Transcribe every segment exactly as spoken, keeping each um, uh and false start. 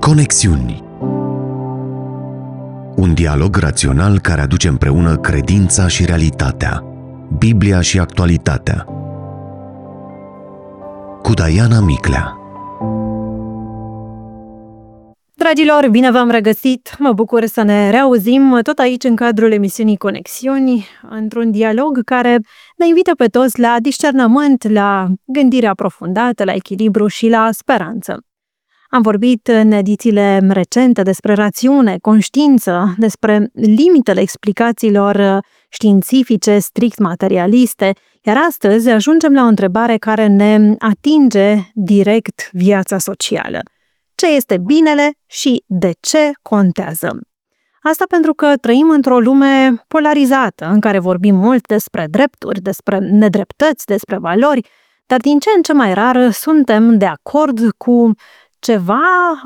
Conexiuni. Un dialog rațional care aduce împreună credința și realitatea, Biblia și actualitatea. Cu Diana Miclea. Dragilor, bine v-am regăsit! Mă bucur să ne reauzim tot aici în cadrul emisiunii Conexiuni, într-un dialog care ne invită pe toți la discernământ, la gândire aprofundată, la echilibru și la speranță. Am vorbit în edițiile recente despre rațiune, conștiință, despre limitele explicațiilor științifice strict materialiste, iar astăzi ajungem la o întrebare care ne atinge direct viața socială. Ce este binele și de ce contează? Asta pentru că trăim într-o lume polarizată, în care vorbim mult despre drepturi, despre nedreptăți, despre valori, dar din ce în ce mai rar suntem de acord cu ceva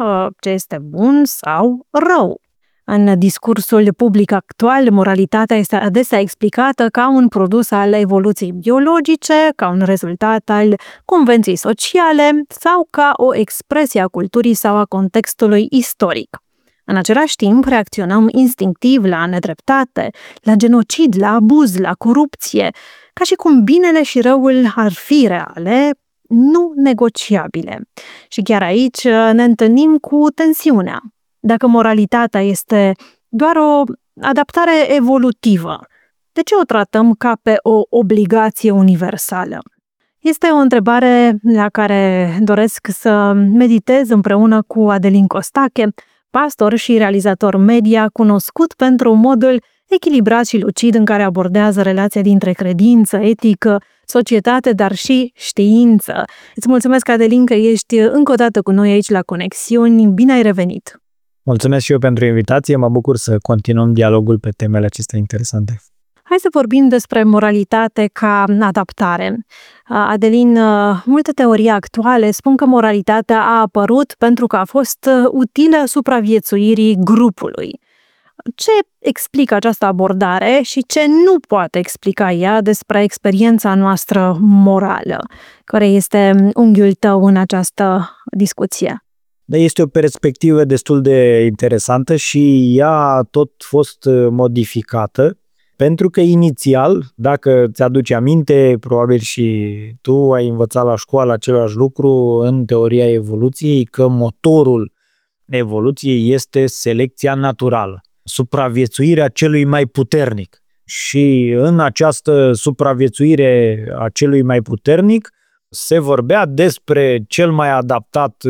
ce este bun sau rău. În discursul public actual, moralitatea este adesea explicată ca un produs al evoluției biologice, ca un rezultat al convenției sociale sau ca o expresie a culturii sau a contextului istoric. În același timp, reacționăm instinctiv la nedreptate, la genocid, la abuz, la corupție, ca și cum binele și răul ar fi reale, nu negociabile. Și chiar aici ne întâlnim cu tensiunea. Dacă moralitatea este doar o adaptare evolutivă, de ce o tratăm ca pe o obligație universală? Este o întrebare la care doresc să meditez împreună cu Adelin Costache, pastor și realizator media, cunoscut pentru modul echilibrat și lucid în care abordează relația dintre credință, etică, societate, dar și știință. Îți mulțumesc, Adelin, că ești încă o dată cu noi aici la Conexiuni. Bine ai revenit! Mulțumesc și eu pentru invitație, mă bucur să continuăm dialogul pe temele acestea interesante. Hai să vorbim despre moralitate ca adaptare. Adelin, multe teorii actuale spun că moralitatea a apărut pentru că a fost utilă supraviețuirii grupului. Ce explică această abordare și ce nu poate explica ea despre experiența noastră morală? Care este unghiul tău în această discuție? Este o perspectivă destul de interesantă și ea a tot fost modificată, pentru că inițial, dacă ți-aduci aminte, probabil și tu ai învățat la școală același lucru în teoria evoluției, că motorul evoluției este selecția naturală, supraviețuirea celui mai puternic. Și în această supraviețuire a celui mai puternic se vorbea despre cel mai adaptat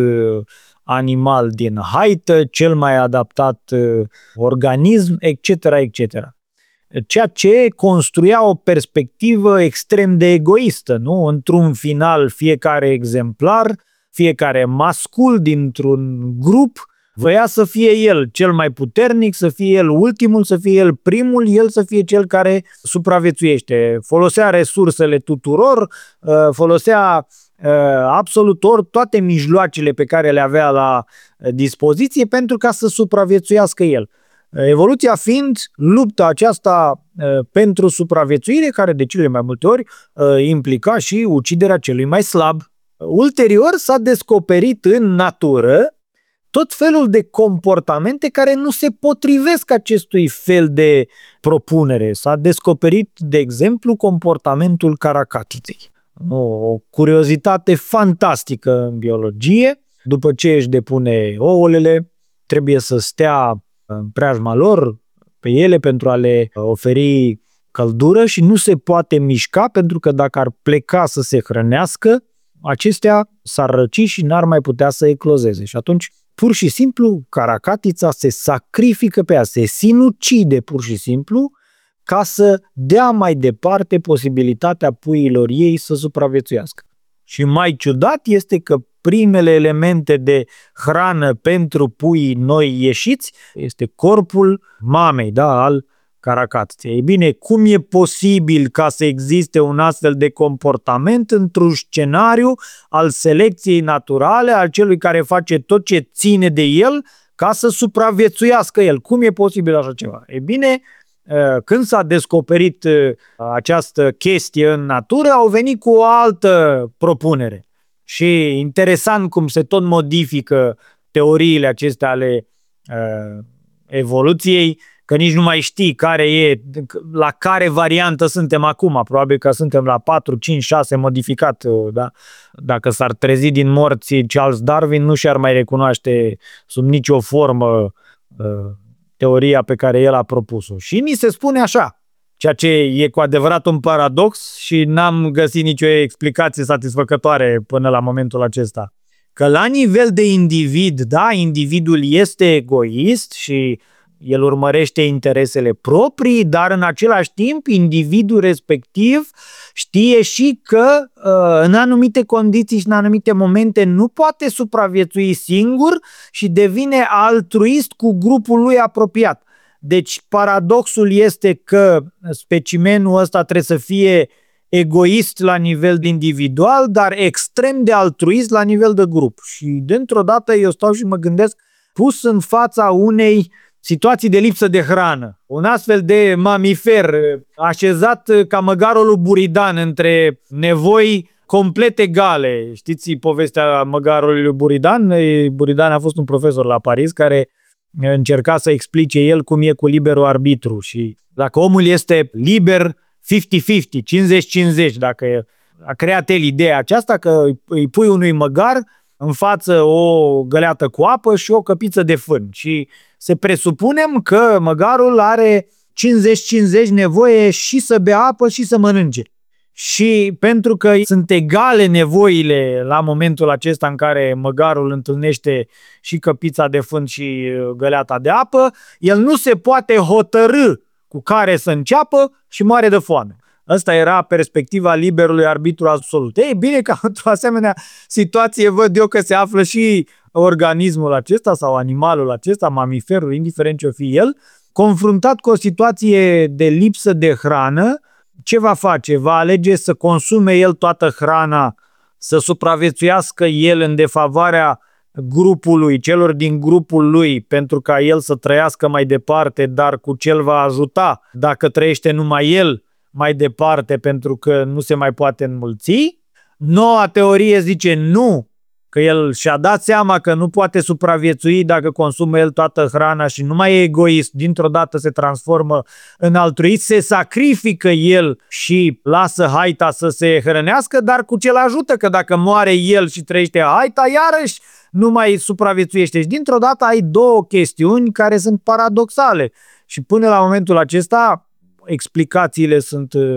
animal din haită, cel mai adaptat organism, et cetera, et cetera. Ceea ce construia o perspectivă extrem de egoistă, nu? Într-un final, fiecare exemplar, fiecare mascul dintr-un grup voia să fie el cel mai puternic, să fie el ultimul, să fie el primul, el să fie cel care supraviețuiește. Folosea resursele tuturor, folosea absolut ori toate mijloacele pe care le avea la dispoziție pentru ca să supraviețuiască el. Evoluția fiind lupta aceasta pentru supraviețuire, care de cele mai multe ori implica și uciderea celui mai slab. Ulterior s-a descoperit în natură tot felul de comportamente care nu se potrivesc acestui fel de propunere. S-a descoperit, de exemplu, comportamentul caracatiței. O curiozitate fantastică în biologie. După ce își depune ouălele, trebuie să stea în preajma lor, pe ele, pentru a le oferi căldură și nu se poate mișca, pentru că dacă ar pleca să se hrănească, acestea s-ar răci și n-ar mai putea să eclozeze. Și atunci, pur și simplu, caracatița se sacrifică pe ea, se sinucide pur și simplu, ca să dea mai departe posibilitatea puiilor ei să supraviețuiască. Și mai ciudat este că primele elemente de hrană pentru puii noi ieșiți este corpul mamei, da, al caracatiței. Ei bine, cum e posibil ca să existe un astfel de comportament într-un scenariu al selecției naturale, al celui care face tot ce ține de el ca să supraviețuiască el? Cum e posibil așa ceva? Ei bine, când s-a descoperit această chestie în natură, au venit cu o altă propunere. Și interesant cum se tot modifică teoriile acestea ale uh, evoluției, că nici nu mai știi care e, la care variantă suntem acum. Probabil că suntem la patru, cinci, șase modificat. Da? Dacă s-ar trezi din morți Charles Darwin, nu și-ar mai recunoaște sub nicio formă uh, teoria pe care el a propus-o. Și ni se spune așa, ceea ce e cu adevărat un paradox și n-am găsit nicio explicație satisfăcătoare până la momentul acesta. Că la nivel de individ, da, individul este egoist și el urmărește interesele proprii, dar în același timp individul respectiv știe și că în anumite condiții și în anumite momente nu poate supraviețui singur și devine altruist cu grupul lui apropiat. Deci paradoxul este că specimenul ăsta trebuie să fie egoist la nivel individual, dar extrem de altruist la nivel de grup. Și dintr-o dată eu stau și mă gândesc, pus în fața unei situații de lipsă de hrană, un astfel de mamifer așezat ca măgarul lui Buridan între nevoi complet egale. Știți povestea măgarului lui Buridan? Buridan a fost un profesor la Paris care încerca să explice el cum e cu liberul arbitru și dacă omul este liber cincizeci cincizeci, cincizeci cincizeci, dacă a creat el ideea aceasta că îi pui unui măgar în față o găleată cu apă și o căpiță de fân și se presupunem că măgarul are cincizeci cincizeci nevoie și să bea apă și să mănânce. Și pentru că sunt egale nevoile la momentul acesta în care măgarul întâlnește și căpița de fân și găleata de apă, el nu se poate hotărî cu care să înceapă și moare de foame. Asta era perspectiva liberului arbitru absolut. Ei bine că într-o asemenea situație văd eu că se află și organismul acesta sau animalul acesta, mamiferul, indiferent ce-o fi el, confruntat cu o situație de lipsă de hrană. Ce va face? Va alege să consume el toată hrana, să supraviețuiască el în defavoarea grupului, celor din grupul lui, pentru ca el să trăiască mai departe, dar cu ce îl va ajuta dacă trăiește numai el mai departe pentru că nu se mai poate înmulți. Noua teorie zice nu, că el și-a dat seama că nu poate supraviețui dacă consumă el toată hrana și nu mai e egoist, dintr-o dată se transformă în altruist, se sacrifică el și lasă haita să se hrănească, dar cu ce l-ajută, că dacă moare el și trăiește haita, iarăși nu mai supraviețuiește. Și dintr-o dată ai două chestiuni care sunt paradoxale și până la momentul acesta explicațiile sunt uh,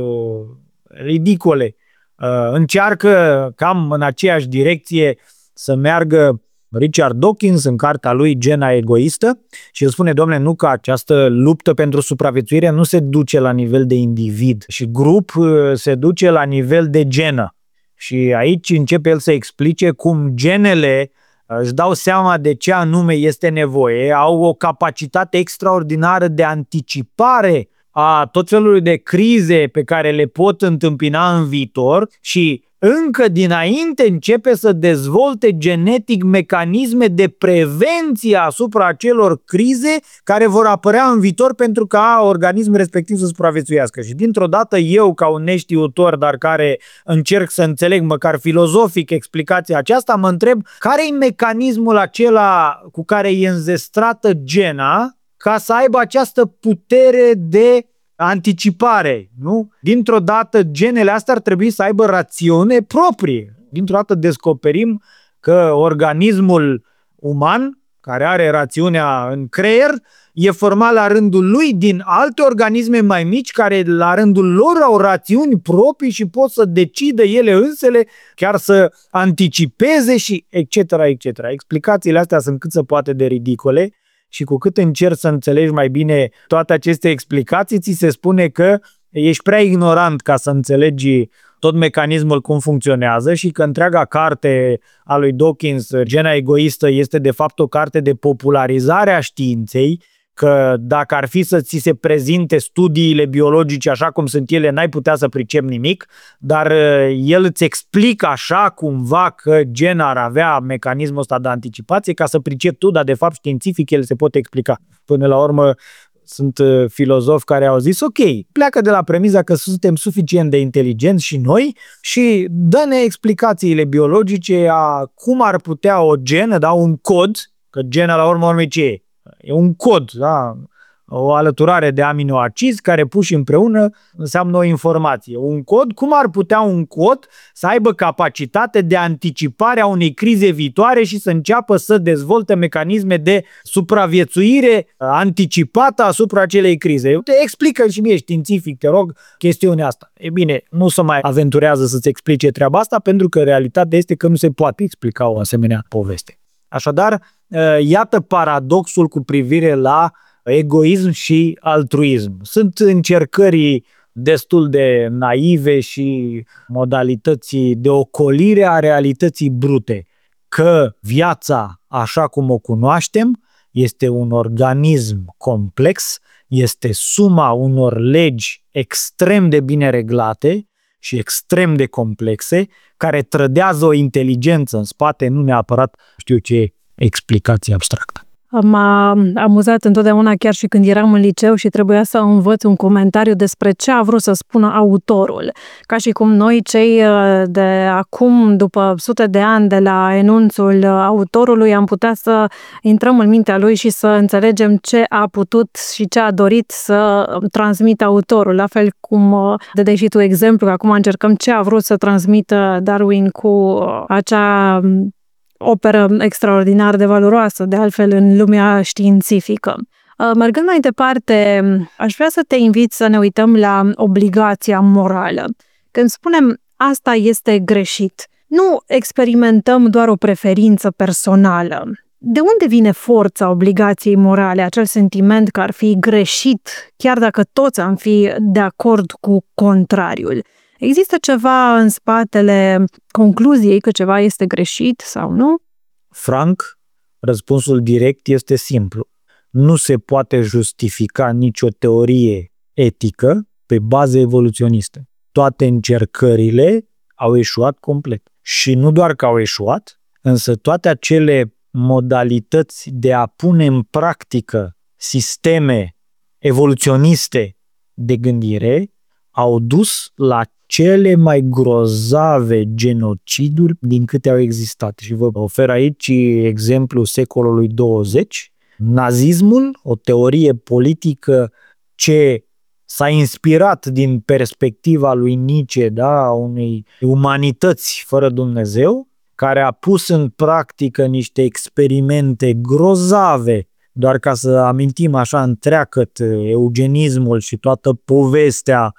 ridicole. Uh, încearcă cam în aceeași direcție să meargă Richard Dawkins în cartea lui Gena egoistă și el spune, domnule, nu, că această luptă pentru supraviețuire nu se duce la nivel de individ și grup, se duce la nivel de genă. Și aici începe el să explice cum genele își dau seama de ce anume este nevoie, au o capacitate extraordinară de anticipare a tot felul de crize pe care le pot întâmpina în viitor și încă dinainte începe să dezvolte genetic mecanisme de prevenție asupra acelor crize care vor apărea în viitor pentru ca organismul respectiv să supraviețuiască. Și dintr-o dată eu, ca un neștiutor, dar care încerc să înțeleg măcar filozofic explicația aceasta, mă întreb care e mecanismul acela cu care e înzestrată gena ca să aibă această putere de anticipare, nu? Dintr-o dată genele astea ar trebui să aibă rațiune proprie. Dintr-o dată descoperim că organismul uman, care are rațiunea în creier, e format la rândul lui din alte organisme mai mici care la rândul lor au rațiuni proprii și pot să decidă ele însele, chiar să anticipeze și et cetera et cetera. Explicațiile astea sunt cât se poate de ridicole. Și cu cât încerci să înțelegi mai bine toate aceste explicații, ți se spune că ești prea ignorant ca să înțelegi tot mecanismul cum funcționează și că întreaga carte a lui Dawkins, Gena egoistă, este de fapt o carte de popularizare a științei, că dacă ar fi să ți se prezinte studiile biologice așa cum sunt ele, n-ai putea să pricepi nimic, dar el îți explică așa cumva că gena ar avea mecanismul ăsta de anticipație ca să pricepi tu, dar de fapt științific ele se pot explica. Până la urmă sunt filozofi care au zis ok, pleacă de la premiza că suntem suficient de inteligenți și noi și dă-ne explicațiile biologice a cum ar putea o genă, da, un cod, Că gena la urmă urmei ce e? E un cod, da? O alăturare de aminoacizi care puși împreună înseamnă o informație. Un cod, cum ar putea un cod să aibă capacitate de anticipare a unei crize viitoare și să înceapă să dezvolte mecanisme de supraviețuire anticipată asupra acelei crize? Explică și mie științific, te rog, chestiunea asta. E bine, nu se mai aventurează să-ți explice treaba asta, pentru că realitatea este că nu se poate explica o asemenea poveste. Așadar, iată paradoxul cu privire la egoism și altruism. Sunt încercări destul de naive și modalități de ocolire a realității brute, că viața, așa cum o cunoaștem, este un organism complex, este suma unor legi extrem de bine reglate și extrem de complexe, care trădează o inteligență în spate, nu neapărat știu ce explicație abstractă. M-a amuzat întotdeauna, chiar și când eram în liceu și trebuia să învăț un comentariu despre ce a vrut să spună autorul. Ca și cum noi, cei de acum, după sute de ani de la enunțul autorului, am putea să intrăm în mintea lui și să înțelegem ce a putut și ce a dorit să transmită autorul. La fel cum dădeai și tu exemplu, că acum încercăm ce a vrut să transmită Darwin cu acea operă extraordinar de valoroasă, de altfel, în lumea științifică. Mergând mai departe, aș vrea să te invit să ne uităm la obligația morală. Când spunem asta este greșit, nu experimentăm doar o preferință personală. De unde vine forța obligației morale, acel sentiment că ar fi greșit, chiar dacă toți am fi de acord cu contrariul? Există ceva în spatele concluziei că ceva este greșit sau nu? Franc, răspunsul direct este simplu. Nu se poate justifica nicio teorie etică pe bază evoluționistă. Toate încercările au eșuat complet. Și nu doar că au eșuat, însă toate acele modalități de a pune în practică sisteme evoluționiste de gândire au dus la cele mai grozave genociduri din câte au existat. Și vă ofer aici exemplul secolului douăzeci. Nazismul, o teorie politică ce s-a inspirat din perspectiva lui Nietzsche, da, a unei umanități fără Dumnezeu, care a pus în practică niște experimente grozave, doar ca să amintim așa întreagăt eugenismul și toată povestea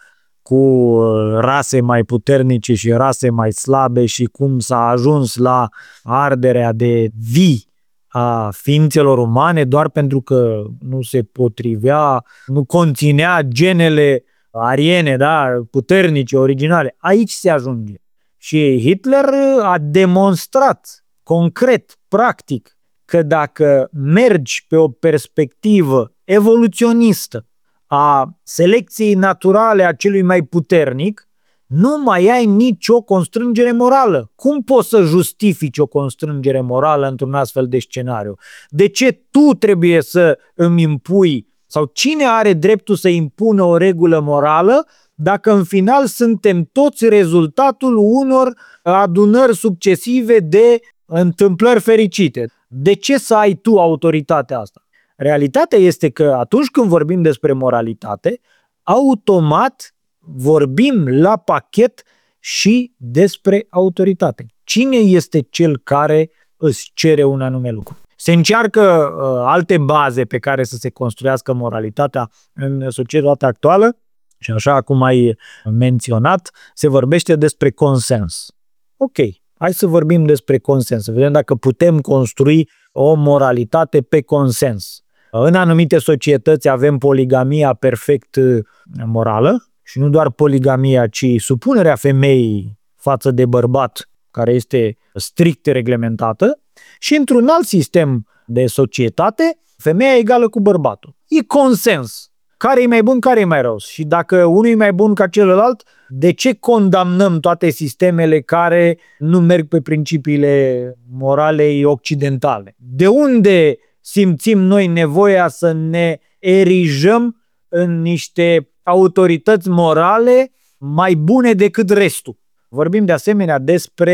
cu rase mai puternice și rase mai slabe și cum s-a ajuns la arderea de vii a ființelor umane doar pentru că nu se potrivea, nu conținea genele ariene, da, puternice, originale. Aici se ajunge. Și Hitler a demonstrat concret, practic, că dacă mergi pe o perspectivă evoluționistă a selecției naturale a celui mai puternic, nu mai ai nicio constrângere morală. Cum poți să justifici o constrângere morală într-un astfel de scenariu? De ce tu trebuie să îmi impui, sau cine are dreptul să impună o regulă morală dacă în final suntem toți rezultatul unor adunări succesive de întâmplări fericite? De ce să ai tu autoritatea asta? Realitatea este că atunci când vorbim despre moralitate, automat vorbim la pachet și despre autoritate. Cine este cel care îți cere un anume lucru? Se încearcă uh, alte baze pe care să se construiască moralitatea în societatea actuală și așa cum ai menționat, se vorbește despre consens. Ok, hai să vorbim despre consens, să vedem dacă putem construi o moralitate pe consens. În anumite societăți avem poligamia perfect morală și nu doar poligamia, ci supunerea femeii față de bărbat, care este strict reglementată, și într-un alt sistem de societate, femeia e egală cu bărbatul. E consens. Care e mai bun, care e mai rău? Și dacă unul e mai bun ca celălalt, de ce condamnăm toate sistemele care nu merg pe principiile moralei occidentale? De unde simțim noi nevoia să ne erijăm în niște autorități morale mai bune decât restul? Vorbim de asemenea despre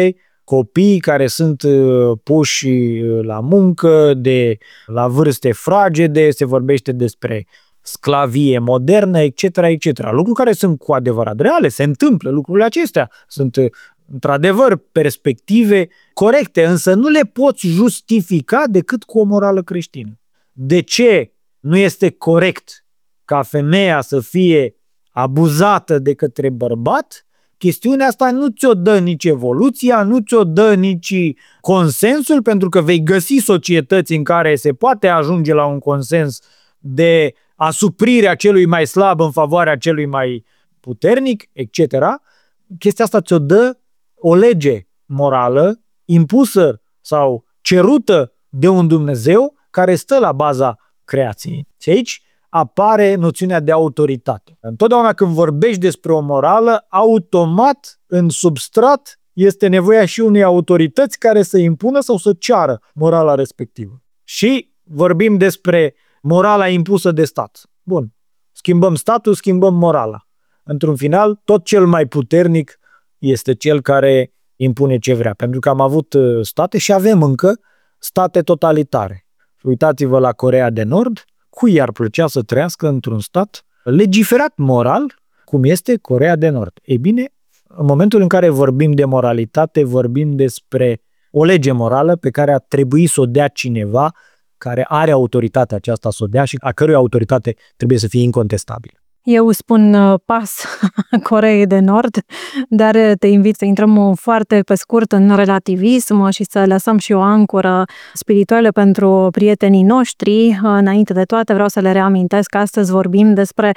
copii care sunt puși la muncă, de la vârste fragede, se vorbește despre sclavie modernă, et cetera, et cetera. Lucruri care sunt cu adevărat reale, se întâmplă, lucrurile acestea sunt într-adevăr perspective corecte, însă nu le poți justifica decât cu o morală creștină. De ce nu este corect ca femeia să fie abuzată de către bărbat? Chestiunea asta nu ți-o dă nici evoluția, nu ți-o dă nici consensul, pentru că vei găsi societăți în care se poate ajunge la un consens de asuprirea celui mai slab în favoarea celui mai puternic, et cetera. Chestia asta ți-o dă o lege morală impusă sau cerută de un Dumnezeu care stă la baza creației. Și aici apare noțiunea de autoritate. Întotdeauna când vorbești despre o morală, automat în substrat este nevoia și unei autorități care să impună sau să ceară morala respectivă. Și vorbim despre morala impusă de stat. Bun. Schimbăm statul, schimbăm morala. Într-un final, tot cel mai puternic este cel care impune ce vrea. Pentru că am avut state și avem încă state totalitare. Uitați-vă la Coreea de Nord, cui i-ar plăcea să trăiască într-un stat legiferat moral, cum este Coreea de Nord. Ei bine, în momentul în care vorbim de moralitate, vorbim despre o lege morală pe care a trebuit să o dea cineva care are autoritatea aceasta să o dea și a cărui autoritate trebuie să fie incontestabilă. Eu spun pas Coreei de Nord, dar te invit să intrăm foarte pe scurt în relativism și să lăsăm și o ancoră spirituală pentru prietenii noștri. Înainte de toate vreau să le reamintesc că astăzi vorbim despre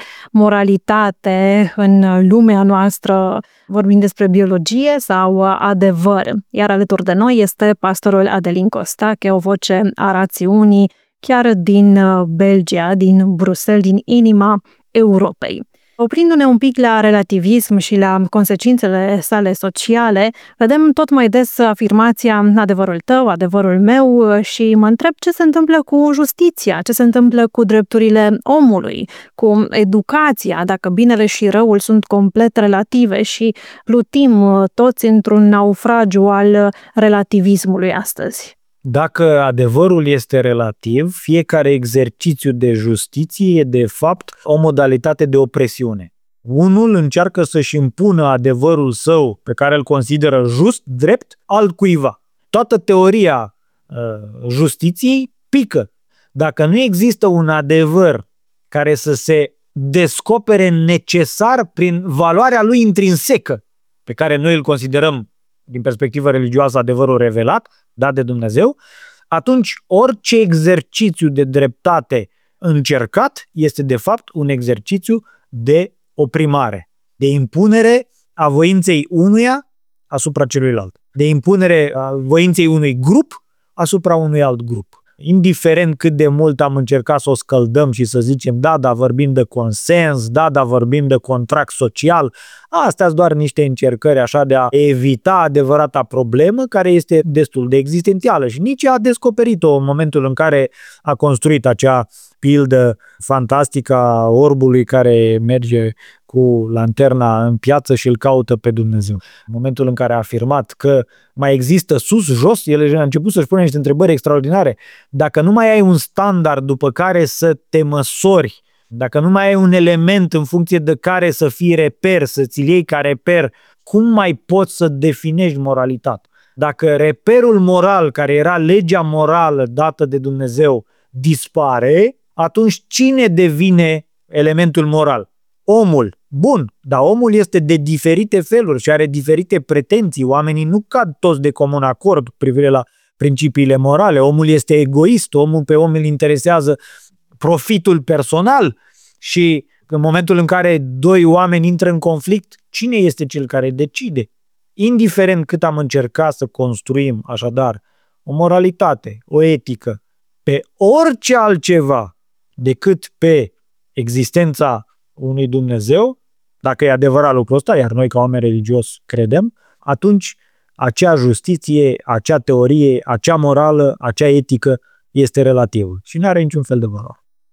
moralitate în lumea noastră, vorbim despre biologie sau adevăr. Iar alături de noi este pastorul Adelin Costache, o voce a rațiunii, chiar din Belgia, din Bruxelles, din inima Europei. Oprindu-ne un pic la relativism și la consecințele sale sociale, vedem tot mai des afirmația adevărul tău, adevărul meu și mă întreb ce se întâmplă cu justiția, ce se întâmplă cu drepturile omului, cu educația, dacă binele și răul sunt complet relative și plutim toți într-un naufragiu al relativismului astăzi. Dacă adevărul este relativ, fiecare exercițiu de justiție e de fapt o modalitate de opresiune. Unul încearcă să-și impună adevărul său pe care îl consideră just, drept, altcuiva. Toată teoria uh, justiției pică. Dacă nu există un adevăr care să se descopere necesar prin valoarea lui intrinsecă, pe care noi îl considerăm din perspectivă religioasă adevărul revelat, dat de Dumnezeu, atunci orice exercițiu de dreptate încercat este de fapt un exercițiu de oprimare, de impunere a voinței unuia asupra celuilalt, de impunere a voinței unui grup asupra unui alt grup. Indiferent cât de mult am încercat să o scăldăm și să zicem da, dar vorbim de consens, da, dar vorbim de contract social, astea sunt doar niște încercări așa de a evita adevărata problemă care este destul de existențială și nici a descoperit-o în momentul în care a construit acea pildă fantastică a orbului care merge cu lanterna în piață și îl caută pe Dumnezeu. În momentul în care a afirmat că mai există sus, jos, el a început să-și pună niște întrebări extraordinare. Dacă nu mai ai un standard după care să te măsori, dacă nu mai ai un element în funcție de care să fii reper, să ți-l iei ca reper, cum mai poți să definești moralitatea? Dacă reperul moral, care era legea morală dată de Dumnezeu, dispare, atunci cine devine elementul moral? Omul. Bun, dar omul este de diferite feluri și are diferite pretenții. Oamenii nu cad toți de comun acord cu privire la principiile morale. Omul este egoist, omul pe om îl interesează profitul personal și în momentul în care doi oameni intră în conflict, cine este cel care decide? Indiferent cât am încercat să construim, așadar, o moralitate, o etică, pe orice altceva decât pe existența unui Dumnezeu, dacă e adevărat lucrul ăsta, iar noi ca oameni religios credem, atunci acea justiție, acea teorie, acea morală, acea etică este relativă și nu are niciun fel de valoare.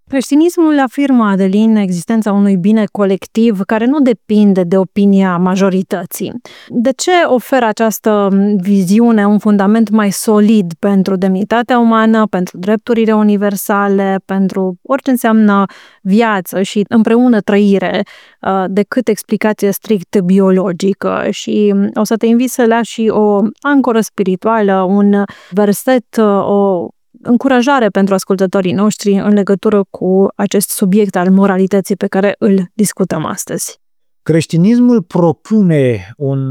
Creștinismul afirmă, Adelin, existența unui bine colectiv care nu depinde de opinia majorității. De ce oferă această viziune un fundament mai solid pentru demnitatea umană, pentru drepturile universale, pentru orice înseamnă viață și împreună trăire, decât explicație strict biologică? Și o să te invit să lași și o ancoră spirituală, un verset, o încurajare pentru ascultătorii noștri în legătură cu acest subiect al moralității pe care îl discutăm astăzi. Creștinismul propune un,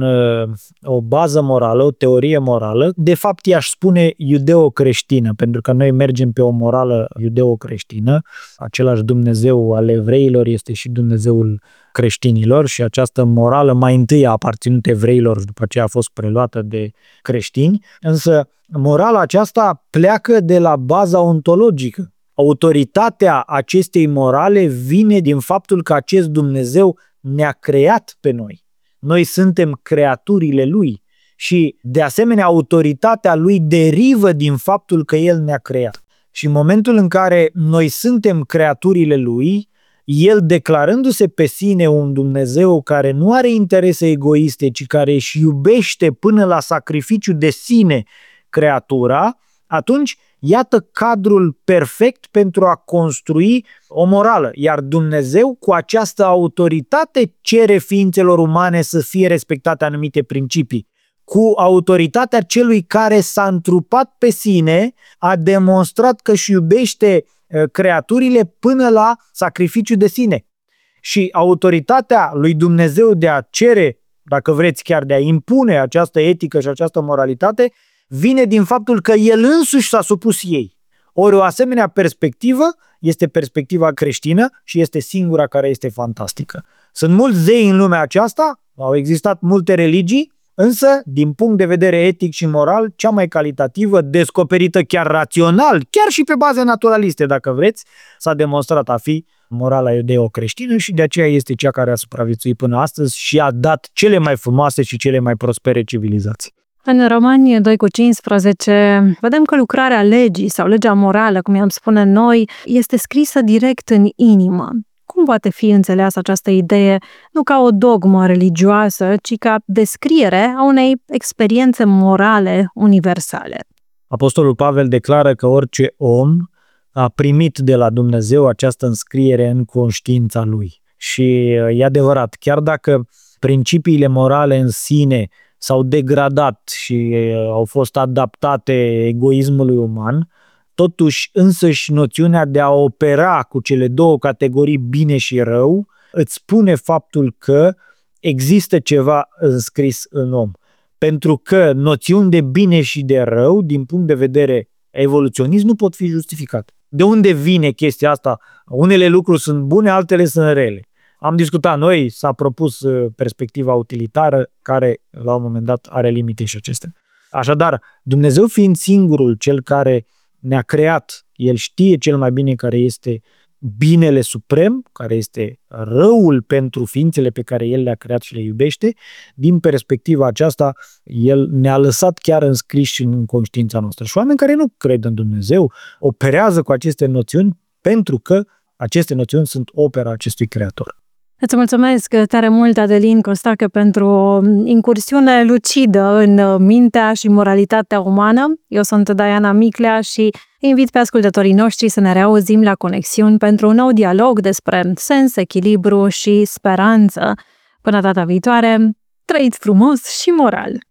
o bază morală, o teorie morală, de fapt i-aș spune iudeo-creștină, pentru că noi mergem pe o morală iudeo-creștină, același Dumnezeu al evreilor este și Dumnezeul creștinilor și această morală mai întâi a aparținut evreilor și după aceea a fost preluată de creștini, însă morala aceasta pleacă de la baza ontologică. Autoritatea acestei morale vine din faptul că acest Dumnezeu ne-a creat pe noi. Noi suntem creaturile Lui și, de asemenea, autoritatea Lui derivă din faptul că El ne-a creat. Și în momentul în care noi suntem creaturile Lui, El, declarându-se pe sine un Dumnezeu care nu are interese egoiste, ci care își iubește până la sacrificiu de sine creatura, atunci iată cadrul perfect pentru a construi o morală. Iar Dumnezeu, cu această autoritate, cere ființelor umane să fie respectate anumite principii. Cu autoritatea celui care s-a întrupat pe sine, a demonstrat că își iubește creaturile până la sacrificiu de sine. Și autoritatea lui Dumnezeu de a cere, dacă vreți chiar de a impune această etică și această moralitate, vine din faptul că El însuși s-a supus ei. Ori o asemenea perspectivă este perspectiva creștină și este singura care este fantastică. Sunt mulți zei în lumea aceasta, au existat multe religii, însă, din punct de vedere etic și moral, cea mai calitativă, descoperită chiar rațional, chiar și pe baze naturaliste, dacă vreți, s-a demonstrat a fi morala iudeo-creștină și de aceea este cea care a supraviețuit până astăzi și a dat cele mai frumoase și cele mai prospere civilizații. În Romani doi cu cincisprezece vedem că lucrarea legii sau legea morală, cum i-am spune noi, este scrisă direct în inimă. Cum poate fi înțeleasă această idee nu ca o dogmă religioasă, ci ca descriere a unei experiențe morale universale? Apostolul Pavel declară că orice om a primit de la Dumnezeu această înscriere în conștiința lui. Și e adevărat, chiar dacă principiile morale în sine s-au degradat și au fost adaptate egoismului uman, totuși însăși noțiunea de a opera cu cele două categorii bine și rău îți spune faptul că există ceva înscris în om. Pentru că noțiuni de bine și de rău, din punct de vedere evoluționist, nu pot fi justificate. De unde vine chestia asta? Unele lucruri sunt bune, altele sunt rele. Am discutat noi, s-a propus perspectiva utilitară, care la un moment dat are limite și acestea. Așadar, Dumnezeu fiind singurul cel care ne-a creat, El știe cel mai bine care este binele suprem, care este răul pentru ființele pe care El le-a creat și le iubește. Din perspectiva aceasta, El ne-a lăsat chiar înscriși în conștiința noastră. Și oameni care nu cred în Dumnezeu operează cu aceste noțiuni pentru că aceste noțiuni sunt opera acestui Creator. Îți mulțumesc tare mult, Adelin Costache, pentru o incursiune lucidă în mintea și moralitatea umană. Eu sunt Diana Miclea și invit pe ascultătorii noștri să ne reauzim la Conexiuni pentru un nou dialog despre sens, echilibru și speranță. Până data viitoare, trăiți frumos și moral!